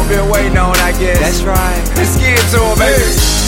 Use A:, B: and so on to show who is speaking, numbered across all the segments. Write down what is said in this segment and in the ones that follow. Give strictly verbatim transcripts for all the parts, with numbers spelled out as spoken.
A: been waiting on, I guess.
B: That's right.
A: Let's get to him, baby.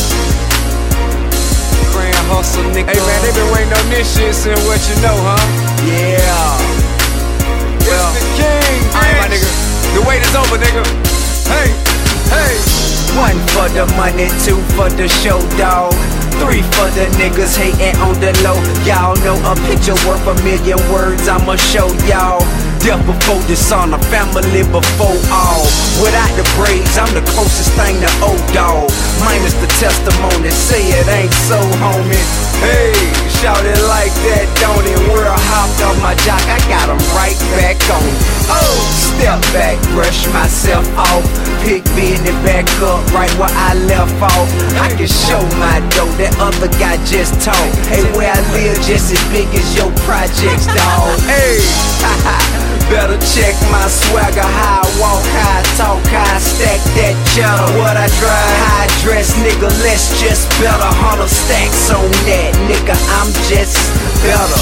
B: Grand hustle, nigga.
A: Hey man, they been waiting on this shit since what you know, huh?
B: Yeah.
A: Well, it's the king, alright, my nigga. The wait is over, nigga. Hey, hey.
B: One for the money, two for the show, dawg. Three for the niggas hating on the low. Y'all know a picture worth a million words, I'ma show y'all. Death before dishonor, family before all. Without the braids, I'm the closest thing to old dog. Minus the testimony, say it ain't so, homie.
A: Hey, shout it like that, don't it?
B: World hopped off my jock, I got him right back on. Oh, step back, brush myself off. Pick me and back up right where I left off. I can show my dough, that other guy just talk. Hey, where I live just as big as your projects, dawg.
A: Hey,
B: better check my swagger, how I walk, how I talk, how I stack that cheddar. What I drive, how I dress, nigga, let's just better. Hundred stacks on that, nigga, I'm just better.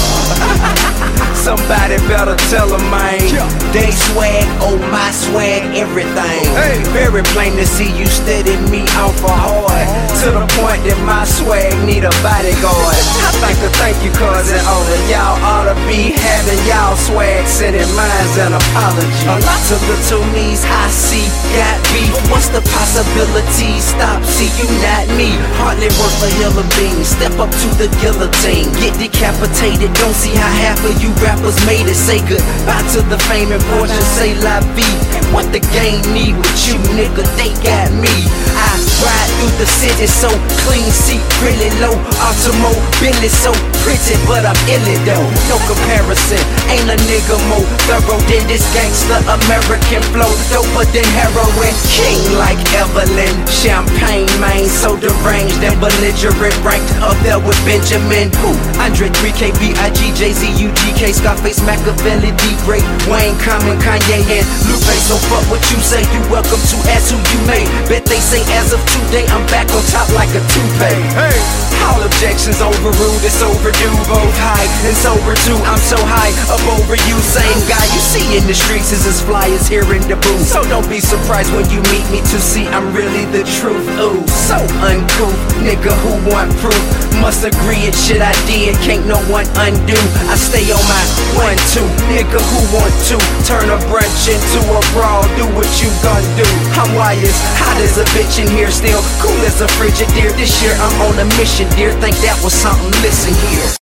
B: Somebody better tell them, man. They swag, oh my swag, everything.
A: Hey.
B: Very plain to see you steady me off a hard. To the point that my swag need a bodyguard. I think to thank you, cause it all of y'all ought to be having y'all swag sending minds an apology. A lot of little me's I see got beef. What's the possibility? Stop, see you not me. Hardly worth a hill of beans. Step up to the guillotine. Get decapitated. Don't see how half of you rappers made it. Say goodbye to the fame and fortune. Say la vie. What the game need with you, nigga? They got me. I ride through the city so clean, seat really low. Automobile so pretty, but I'm illy though. No comparison. Ain't a nigga more thorough than this gangster American flow. Doper than heroin. King like Evelyn. Champagne, man, so deranged and belligerent. Ranked up there with Benjamin. Who? Andre three K, B I G, Jay-Z, U G K, Scarface, Machiavelli, D-Great, Wayne, Common, Kanye, and Lupe. So fuck what you say, you welcome to ask who you made. Bet they say as of today I'm back on top like a toupee.
A: hey.
B: All objections overruled, it's overdue. Both high and sober too, I'm so high up over you. Same guy you see in the streets is as fly as here in the booth. So don't be surprised when you meet me to see I'm really the truth. Ooh, so uncouth, nigga who want proof. Must agree it shit I did, can't no one undo. I stay on my one, two, nigga who want to turn a brunch into a brawl, do what you gon' do. I'm wired, hot as a bitch in here still, cool as a Frigidaire. This year I'm on a mission, dear, think that was something, listen here.